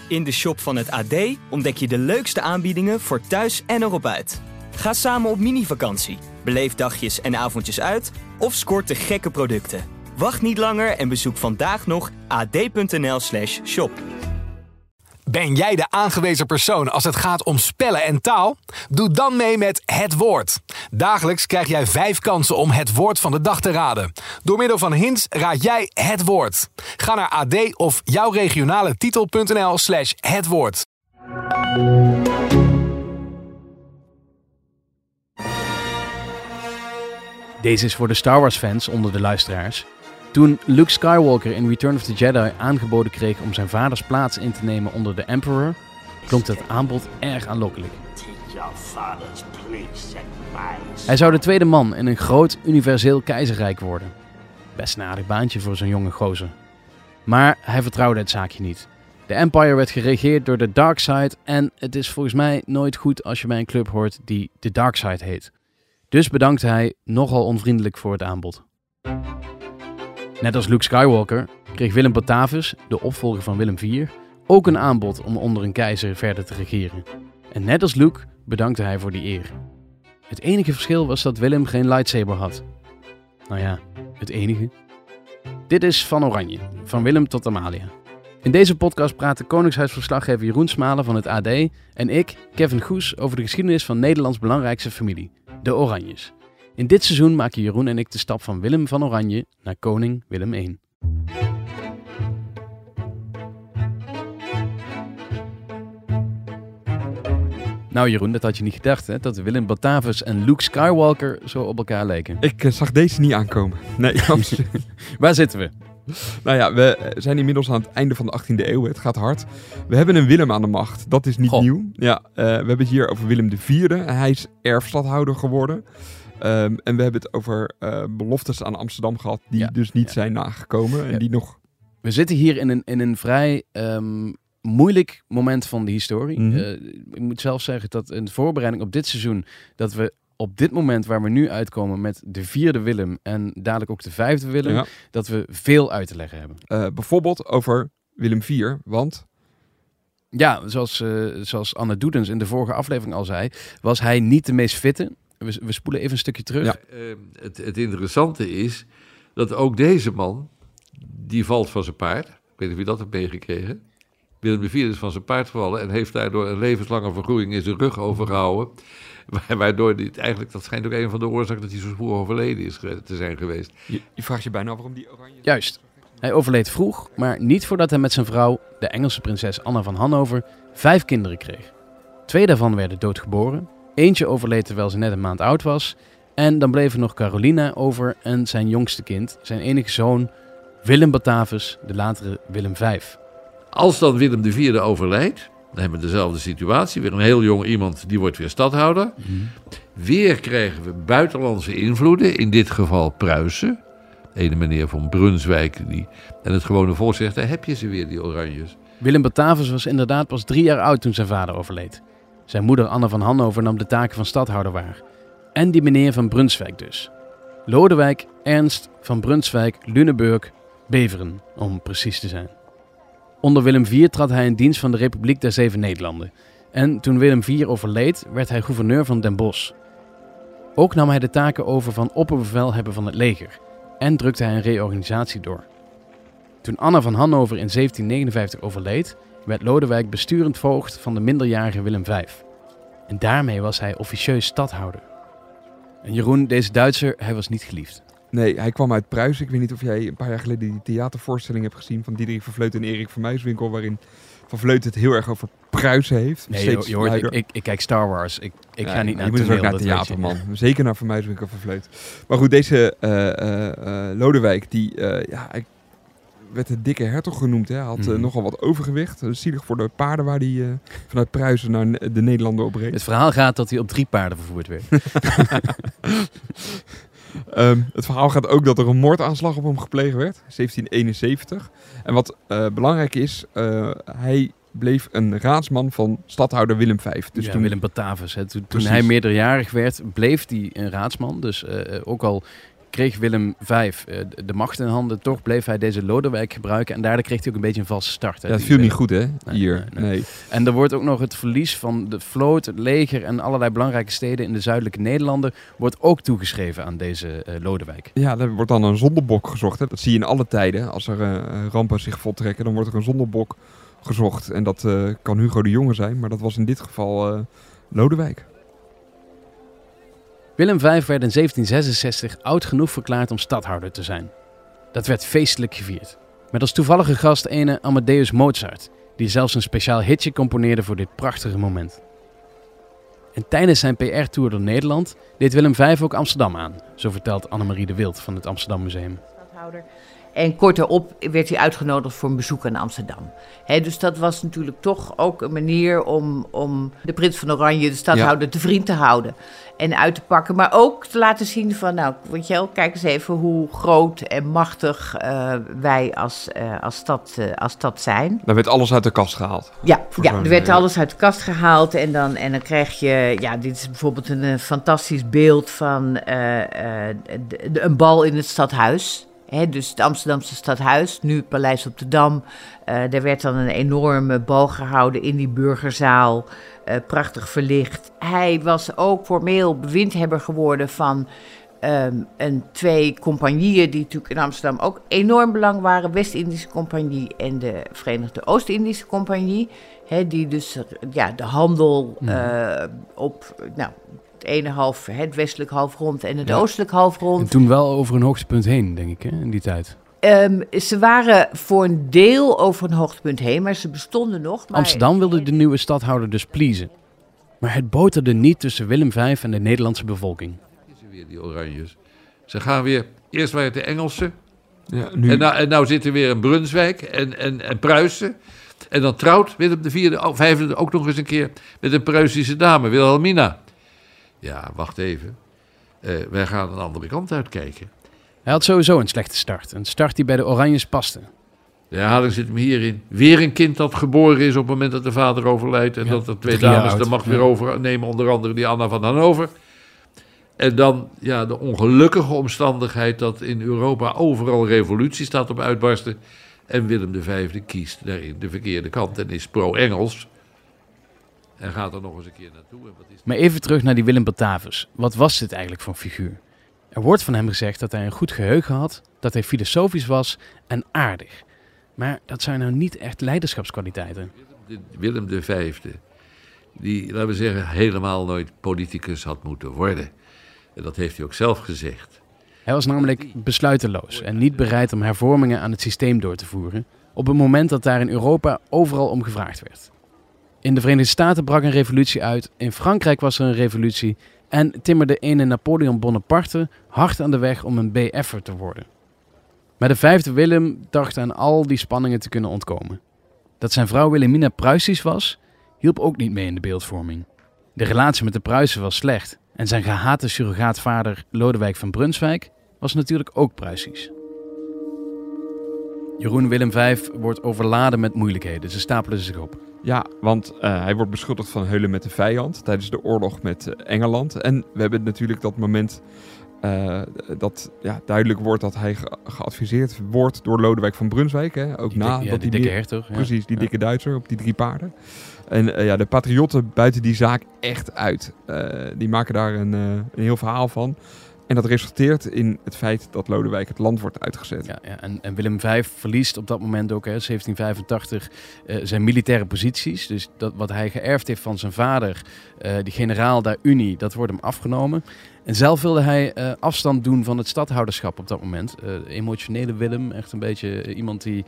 In de shop van het AD ontdek je de leukste aanbiedingen voor thuis en erop uit. Ga samen op mini-vakantie, beleef dagjes en avondjes uit of scoort de gekke producten. Wacht niet langer en bezoek vandaag nog ad.nl/shop. Ben jij de aangewezen persoon als het gaat om spellen en taal? Doe dan mee met Het Woord. Dagelijks krijg jij 5 kansen om het woord van de dag te raden. Door middel van hints raad jij het woord. Ga naar ad of jouwregionaletitel.nl/het woord. Deze is voor de Star Wars fans onder de luisteraars. Toen Luke Skywalker in Return of the Jedi aangeboden kreeg om zijn vaders plaats in te nemen onder de Emperor, klonk het aanbod erg aanlokkelijk. Hij zou de tweede man in een groot universeel keizerrijk worden. Best een aardig baantje voor zo'n jonge gozer. Maar hij vertrouwde het zaakje niet. De Empire werd geregeerd door de Dark Side en het is volgens mij nooit goed als je bij een club hoort die de Dark Side heet. Dus bedankte hij nogal onvriendelijk voor het aanbod. Net als Luke Skywalker kreeg Willem Batavus, de opvolger van Willem IV, ook een aanbod om onder een keizer verder te regeren. En net als Luke bedankte hij voor die eer. Het enige verschil was dat Willem geen lightsaber had. Nou ja, het enige. Dit is Van Oranje, van Willem tot Amalia. In deze podcast praten Koningshuisverslaggever Jeroen Smalen van het AD en ik, Kevin Goes, over de geschiedenis van Nederlands belangrijkste familie, de Oranjes. In dit seizoen maken Jeroen en ik de stap van Willem van Oranje naar koning Willem I. Nou Jeroen, dat had je niet gedacht hè, dat Willem Batavus en Luke Skywalker zo op elkaar leken. Ik zag deze niet aankomen. Nee, absoluut. Waar zitten we? Nou ja, we zijn inmiddels aan het einde van de 18e eeuw. Het gaat hard. We hebben een Willem aan de macht. Dat is niet nieuw. Ja, we hebben het hier over Willem IV. Hij is erfstadhouder geworden. En we hebben het over beloftes aan Amsterdam gehad die dus niet zijn nagekomen. En die nog... We zitten hier in een vrij moeilijk moment van de historie. Mm-hmm. Ik moet zelf zeggen dat in de voorbereiding op dit seizoen, dat we op dit moment waar we nu uitkomen met de 4e Willem en dadelijk ook de 5e Willem, dat we veel uit te leggen hebben. Bijvoorbeeld over Willem IV, want... Ja, zoals Anne Doedens in de vorige aflevering al zei, was hij niet de meest fitte. We spoelen even een stukje terug. Ja. Het interessante is dat ook deze man, die valt van zijn paard. Ik weet niet of je dat hebt meegekregen. Willem IV is van zijn paard gevallen en heeft daardoor een levenslange vergroeiing in zijn rug overgehouden. Waardoor dit eigenlijk, dat schijnt ook een van de oorzaken dat hij zo spoedig overleden is te zijn geweest. Je vraagt je bijna waarom die oranje... Juist. Hij overleed vroeg, maar niet voordat hij met zijn vrouw, de Engelse prinses Anna van Hannover, 5 kinderen kreeg. 2 daarvan werden doodgeboren. Eentje overleed terwijl ze net een maand oud was. En dan bleven nog Carolina over en zijn jongste kind, zijn enige zoon, Willem Batavus, de latere Willem V. Als dan Willem IV overlijdt, dan hebben we dezelfde situatie. Weer een heel jong iemand, die wordt weer stadhouder. Weer krijgen we buitenlandse invloeden, in dit geval Pruisen. Ene meneer van Brunswijk. En het gewone volk zegt, daar heb je ze weer, die Oranjes. Willem Batavus was inderdaad pas 3 jaar oud toen zijn vader overleed. Zijn moeder Anne van Hannover nam de taken van stadhouder waar. En die meneer van Brunswijk dus. Lodewijk Ernst van Brunswijk, Luneburg, Beveren, om precies te zijn. Onder Willem IV trad hij in dienst van de Republiek der 7 Nederlanden. En toen Willem IV overleed, werd hij gouverneur van Den Bosch. Ook nam hij de taken over van opperbevelhebber van het leger. En drukte hij een reorganisatie door. Toen Anna van Hannover in 1759 overleed, werd Lodewijk besturend voogd van de minderjarige Willem V. En daarmee was hij officieus stadhouder. En Jeroen, deze Duitser, hij was niet geliefd. Nee, hij kwam uit Pruisen. Ik weet niet of jij een paar jaar geleden die theatervoorstelling hebt gezien van Diederik van Vleuten en Erik van Muiswinkel, waarin Van Vleuten het heel erg over Pruisen heeft. Nee, je hoort, ik kijk Star Wars. Ik ga niet naar het toneel. Je moet ook naar theater, man. Zeker naar Van Muiswinkel en Van Vleuten. Maar goed, deze Lodewijk, die werd de dikke hertog genoemd. Hij had nogal wat overgewicht. Zielig voor de paarden waar hij vanuit Pruisen naar de Nederlanden opreed. Het verhaal gaat dat hij op 3 paarden vervoerd werd. Het verhaal gaat ook dat er een moordaanslag op hem gepleegd werd, 1771. En wat belangrijk is, hij bleef een raadsman van stadhouder Willem V. Dus toen Willem Batavus. Toen hij meerderjarig werd, bleef hij een raadsman. Dus ook al kreeg Willem V de macht in handen. Toch bleef hij deze Lodewijk gebruiken. En daardoor kreeg hij ook een beetje een valse start. Hè, Ja, het viel niet goed, hè? Hier. Nee. En er wordt ook nog het verlies van de vloot, het leger en allerlei belangrijke steden in de zuidelijke Nederlanden wordt ook toegeschreven aan deze Lodewijk. Ja, er wordt dan een zondebok gezocht. Hè. Dat zie je in alle tijden. Als er rampen zich voltrekken, dan wordt er een zondebok gezocht. En dat kan Hugo de Jonge zijn, maar dat was in dit geval Lodewijk. Willem V werd in 1766 oud genoeg verklaard om stadhouder te zijn. Dat werd feestelijk gevierd. Met als toevallige gast ene Amadeus Mozart, die zelfs een speciaal hitje componeerde voor dit prachtige moment. En tijdens zijn PR-tour door Nederland deed Willem V ook Amsterdam aan, zo vertelt Annemarie de Wild van het Amsterdam Museum. En kort daarop werd hij uitgenodigd voor een bezoek aan Amsterdam. Dus dat was natuurlijk toch ook een manier om de prins van Oranje, de stadhouder, te vriend te houden. En uit te pakken, maar ook te laten zien van, nou, weet je wel, kijk eens even hoe groot en machtig wij als stad zijn. Daar werd alles uit de kast gehaald. Ja, er werd alles uit de kast gehaald en dan krijg je, dit is bijvoorbeeld een fantastisch beeld van een bal in het stadhuis. Dus het Amsterdamse stadhuis, nu Paleis op de Dam. Daar werd dan een enorme bal gehouden in die burgerzaal. Prachtig verlicht. Hij was ook formeel bewindhebber geworden van twee compagnieën die natuurlijk in Amsterdam ook enorm belang waren. West-Indische Compagnie en de Verenigde Oost-Indische Compagnie. Die dus de handel op... het westelijk halfrond en het oostelijk halfrond. En toen wel over een hoogtepunt heen, denk ik, in die tijd. Ze waren voor een deel over een hoogtepunt heen, maar ze bestonden nog. Maar... Amsterdam wilde de nieuwe stadhouder dus pleasen. Maar het boterde niet tussen Willem V en de Nederlandse bevolking. Weer die Oranjes. Ze gaan weer, eerst waren het de Engelsen. Ja, nu... En nou zit er weer een Brunswijk en Pruisen. En dan trouwt Willem V ook nog eens een keer met een Pruisische dame, Wilhelmina. Ja, wacht even. Wij gaan een andere kant uitkijken. Hij had sowieso een slechte start. Een start die bij de Oranjes paste. De herhaling zit hem hierin. Weer een kind dat geboren is op het moment dat de vader overlijdt. En dat er 2 dames de macht weer overnemen. Onder andere die Anna van Hannover. En dan de ongelukkige omstandigheid dat in Europa overal revolutie staat op uitbarsten. En Willem V kiest daarin de verkeerde kant en is pro-Engels. En gaat er nog eens een keer naartoe. En wat is maar even terug naar die Willem Batavus. Wat was dit eigenlijk voor een figuur? Er wordt van hem gezegd dat hij een goed geheugen had, dat hij filosofisch was en aardig. Maar dat zijn nou niet echt leiderschapskwaliteiten. Willem V, die, laten we zeggen, helemaal nooit politicus had moeten worden. En dat heeft hij ook zelf gezegd. Hij was namelijk besluiteloos en niet bereid om hervormingen aan het systeem door te voeren, op het moment dat daar in Europa overal om gevraagd werd. In de Verenigde Staten brak een revolutie uit, in Frankrijk was er een revolutie en timmerde ene Napoleon Bonaparte hard aan de weg om een BF'er te worden. Maar de 5e Willem dacht aan al die spanningen te kunnen ontkomen. Dat zijn vrouw Wilhelmina Pruisisch was, hielp ook niet mee in de beeldvorming. De relatie met de Pruisen was slecht en zijn gehate surrogaatvader Lodewijk van Brunswijk was natuurlijk ook Pruisisch. Jeroen Willem V wordt overladen met moeilijkheden, ze stapelen zich op. Ja, want hij wordt beschuldigd van heulen met de vijand tijdens de oorlog met Engeland. En we hebben natuurlijk dat moment dat duidelijk wordt dat hij geadviseerd wordt door Lodewijk van Brunswijk. Hè? Ook die dikke hertog. Ja. Precies, die dikke Duitser op die 3 paarden. En de patriotten buiten die zaak echt uit. Die maken daar een heel verhaal van. En dat resulteert in het feit dat Lodewijk het land wordt uitgezet. Ja, en Willem V verliest op dat moment ook, 1785, zijn militaire posities. Dus dat wat hij geërfd heeft van zijn vader, die generaal der Unie, dat wordt hem afgenomen. En zelf wilde hij afstand doen van het stadhouderschap op dat moment. Emotionele Willem, echt een beetje iemand die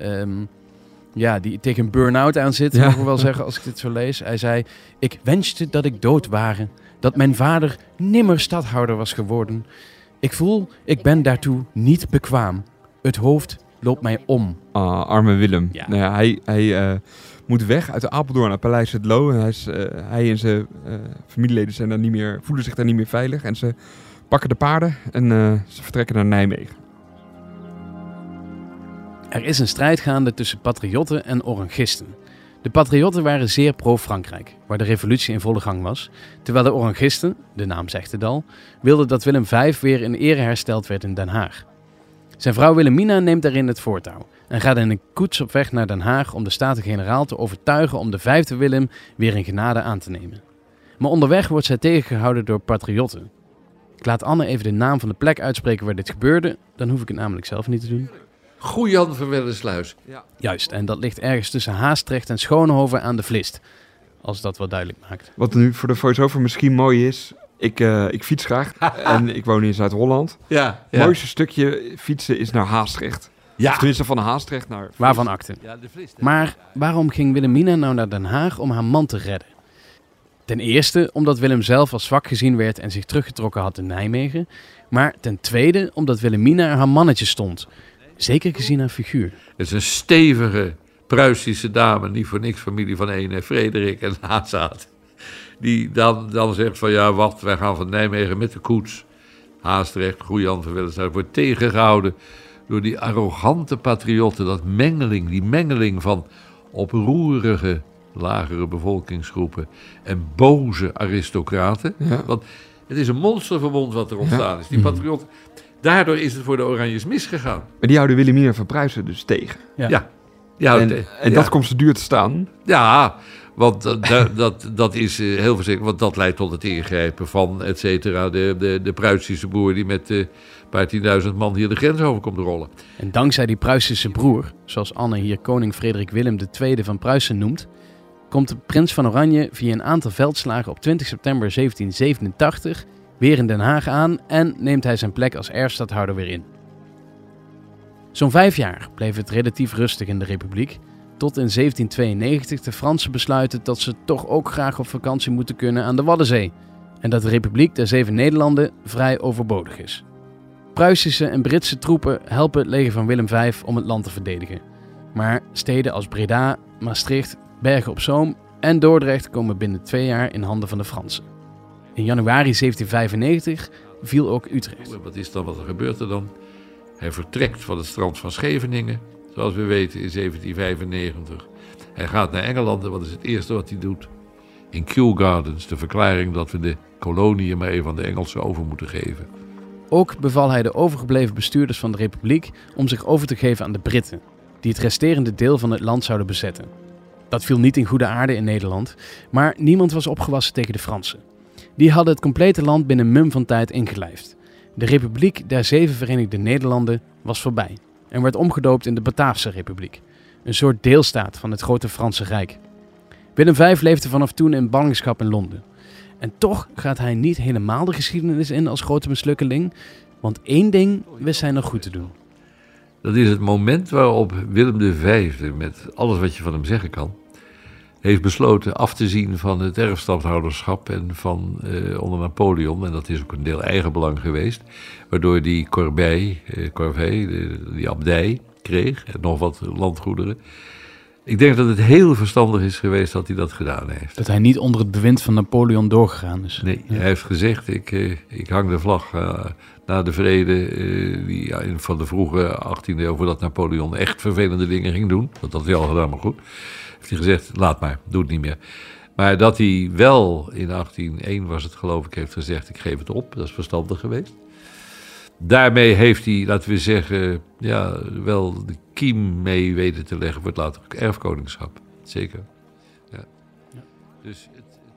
die tegen een burn-out aan zit, mag ik wel zeggen als ik dit zo lees. Hij zei, ik wenste dat ik dood ware, dat mijn vader nimmer stadhouder was geworden. Ik voel, ik ben daartoe niet bekwaam. Het hoofd loopt mij om. Arme Willem. Ja. Nou ja, hij moet weg uit Apeldoorn naar Paleis het Loo. En hij en zijn familieleden voelen zich daar niet meer veilig. En ze pakken de paarden en ze vertrekken naar Nijmegen. Er is een strijd gaande tussen patriotten en orangisten. De patriotten waren zeer pro-Frankrijk, waar de revolutie in volle gang was, terwijl de orangisten, de naam zegt het al, wilden dat Willem V weer in ere hersteld werd in Den Haag. Zijn vrouw Wilhelmina neemt daarin het voortouw en gaat in een koets op weg naar Den Haag om de Staten-Generaal te overtuigen om de 5e Willem weer in genade aan te nemen. Maar onderweg wordt zij tegengehouden door patriotten. Ik laat Anne even de naam van de plek uitspreken waar dit gebeurde, dan hoef ik het namelijk zelf niet te doen. Goejan van Wellensluis. Juist, en dat ligt ergens tussen Haastrecht en Schoonhoven aan de Vlist. Als dat wat duidelijk maakt. Wat nu voor de voice-over misschien mooi is, ik fiets graag en ik woon in Zuid-Holland. Ja. Het mooiste stukje fietsen is naar Haastrecht. Ja. Of tenminste van Haastrecht naar... Waarvan akte. Ja, de Vlist. Maar waarom ging Wilhelmina nou naar Den Haag om haar man te redden? Ten eerste omdat Willem zelf als zwak gezien werd en zich teruggetrokken had in Nijmegen. Maar ten tweede omdat Wilhelmina haar mannetje stond. Zeker gezien haar figuur. Het is een stevige Pruisische dame, niet voor niks familie van ene Frederik en Hazaat. Die dan zegt van ja, wacht, wij gaan van Nijmegen met de koets. Haastrecht, Goejan van Wellensluis wordt tegengehouden door die arrogante patriotten. Die mengeling van oproerige lagere bevolkingsgroepen en boze aristocraten. Ja. Want het is een monsterverbond wat er ontstaan is. Die patriotten. Daardoor is het voor de Oranjes misgegaan. Maar die houden Wilhelmina van Pruisen dus tegen. En dat komt ze duur te staan. Ja, want dat is heel verzekerd. Want dat leidt tot het ingrijpen van, et cetera, de Pruisische boer die met een paar 10.000 man hier de grens over komt rollen. En dankzij die Pruisische broer, zoals Anne hier koning Frederik Willem II van Pruisen noemt, komt de prins van Oranje via een aantal veldslagen op 20 september 1787 weer in Den Haag aan en neemt hij zijn plek als erfstadhouder weer in. Zo'n 5 jaar bleef het relatief rustig in de Republiek, tot in 1792 de Fransen besluiten dat ze toch ook graag op vakantie moeten kunnen aan de Waddenzee en dat de Republiek der 7 Nederlanden vrij overbodig is. Pruisische en Britse troepen helpen het leger van Willem V om het land te verdedigen. Maar steden als Breda, Maastricht, Bergen op Zoom en Dordrecht komen binnen 2 jaar in handen van de Fransen. In januari 1795 viel ook Utrecht. Wat gebeurt er dan? Hij vertrekt van het strand van Scheveningen, zoals we weten, in 1795. Hij gaat naar Engeland en wat is het eerste wat hij doet? In Kew Gardens, de verklaring dat we de koloniën maar even aan de Engelsen over moeten geven. Ook beval hij de overgebleven bestuurders van de Republiek om zich over te geven aan de Britten, die het resterende deel van het land zouden bezetten. Dat viel niet in goede aarde in Nederland, maar niemand was opgewassen tegen de Fransen. Die hadden het complete land binnen een mum van tijd ingelijfd. De Republiek der 7 Verenigde Nederlanden was voorbij en werd omgedoopt in de Bataafse Republiek, een soort deelstaat van het grote Franse Rijk. Willem V leefde vanaf toen in ballingschap in Londen. En toch gaat hij niet helemaal de geschiedenis in als grote mislukkeling, want 1 ding wist hij nog goed te doen. Dat is het moment waarop Willem V, met alles wat je van hem zeggen kan, heeft besloten af te zien van het erfstandhouderschap en van onder Napoleon. En dat is ook een deel eigenbelang geweest. Waardoor die Corvée, die abdij kreeg en nog wat landgoederen. Ik denk dat het heel verstandig is geweest dat hij dat gedaan heeft. Dat hij niet onder het bewind van Napoleon doorgegaan is. Nee, hij heeft gezegd, ik hang de vlag na de vrede van de vroege 18e eeuw, voordat Napoleon echt vervelende dingen ging doen. Dat had hij al gedaan, maar goed. Heeft hij gezegd, laat maar, doe het niet meer. Maar dat hij wel in 1801 was het geloof ik, heeft gezegd, ik geef het op. Dat is verstandig geweest. Daarmee heeft hij, laten we zeggen, wel de kiem mee weten te leggen voor het later erfkoningschap. Zeker. Ja. Dus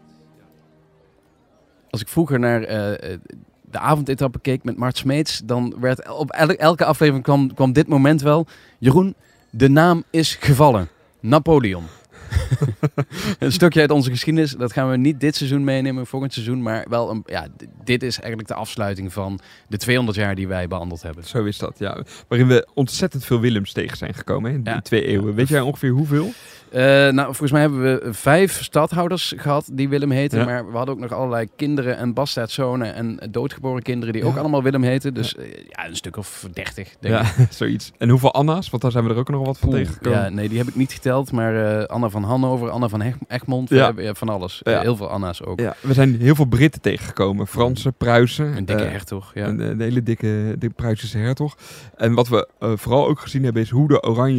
Als ik vroeger naar de avondetappe keek met Mart Smeets, dan werd op elke aflevering kwam dit moment wel. Jeroen, de naam is gevallen. Napoleon. Een stukje uit onze geschiedenis, dat gaan we niet dit seizoen meenemen, volgend seizoen, maar wel dit is eigenlijk de afsluiting van de 200 jaar die wij behandeld hebben. Zo is dat, ja. Waarin we ontzettend veel Willems tegen zijn gekomen in die 2 eeuwen. Weet jij ongeveer hoeveel? Volgens mij hebben we 5 stadhouders gehad die Willem heten, Ja. maar we hadden ook nog allerlei kinderen en bastaardzonen en doodgeboren kinderen die ook allemaal Willem heten. Dus een stuk of 30, denk ik. Zoiets. En hoeveel Anna's? Want daar zijn we er ook nog wat van tegengekomen. Ja, nee, die heb ik niet geteld, maar Anna van Hannover, Anna van Egmond, van alles. Ja. Heel veel Anna's ook. Ja, we zijn heel veel Britten tegengekomen. Fransen, Pruisen. Een dikke hertog, ja. Een hele dikke Pruisische hertog. En wat we vooral ook gezien hebben is hoe de Oranjes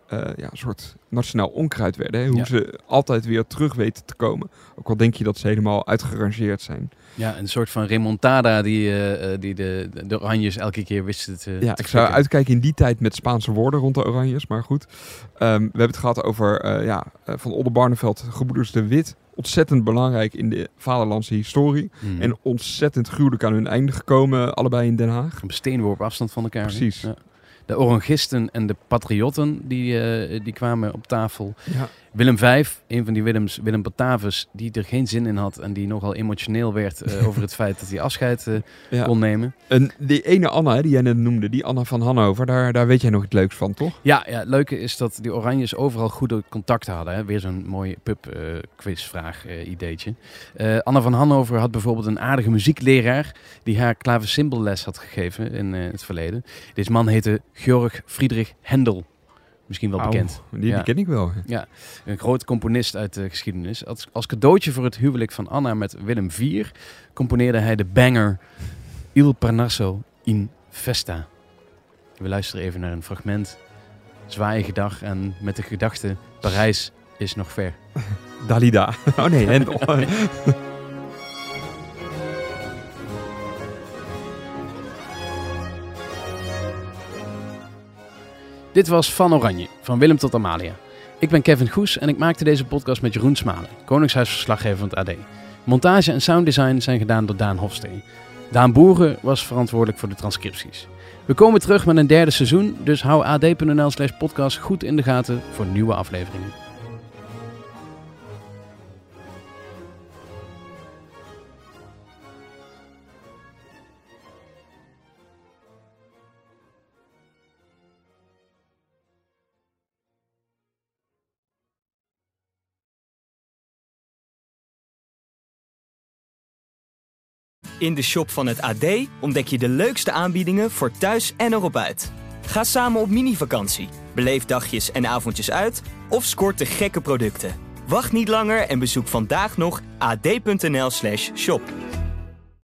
een soort nationaal onkruid werden. Hè? Hoe Ja. ze altijd weer terug weten te komen. Ook al denk je dat ze helemaal uitgerangeerd zijn. Ja, een soort van remontada die de Oranjes elke keer wisten te Ja, te ik zou flikken. uitkijken in die tijd met Spaanse woorden rond de Oranjes. Maar goed, we hebben het gehad over Van Oldenbarneveld, gebroeders de Wit. Ontzettend belangrijk in de vaderlandse historie. Hmm. En ontzettend gruwelijk aan hun einde gekomen, allebei in Den Haag. Op steenworp afstand van elkaar. hè? Precies. Ja. De Orangisten en de Patriotten die kwamen op tafel. Ja. Willem V, een van die Willems, Willem Batavus, die er geen zin in had en die nogal emotioneel werd over het feit dat hij afscheid kon nemen. En die ene Anna, hè, die jij net noemde, die Anna van Hannover, daar weet jij nog het leuks van, toch? Ja, het leuke is dat die Oranjes overal goede contacten hadden. Hè? Weer zo'n mooi pub-quizvraag ideetje. Anna van Hannover had bijvoorbeeld een aardige muziekleraar die haar klavecimbelles had gegeven in het verleden. Deze man heette Georg Friedrich Händel. Misschien wel bekend. Die ken ik wel. Ja, een groot componist uit de geschiedenis. Als cadeautje voor het huwelijk van Anna met Willem IV componeerde hij de banger Il Parnasso in Festa. We luisteren even naar een fragment. Zwaaien dag en met de gedachte Parijs is nog ver. Dalida. Oh nee, Hendel. Dit was Van Oranje, van Willem tot Amalia. Ik ben Kevin Goes en ik maakte deze podcast met Jeroen Smalen, Koningshuisverslaggever van het AD. Montage en sounddesign zijn gedaan door Daan Hofstee. Daan Boeren was verantwoordelijk voor de transcripties. We komen terug met een derde seizoen, dus hou ad.nl/podcast goed in de gaten voor nieuwe afleveringen. In de shop van het AD ontdek je de leukste aanbiedingen voor thuis en erop uit. Ga samen op mini-vakantie, beleef dagjes en avondjes uit of scoort de gekke producten. Wacht niet langer en bezoek vandaag nog ad.nl/shop.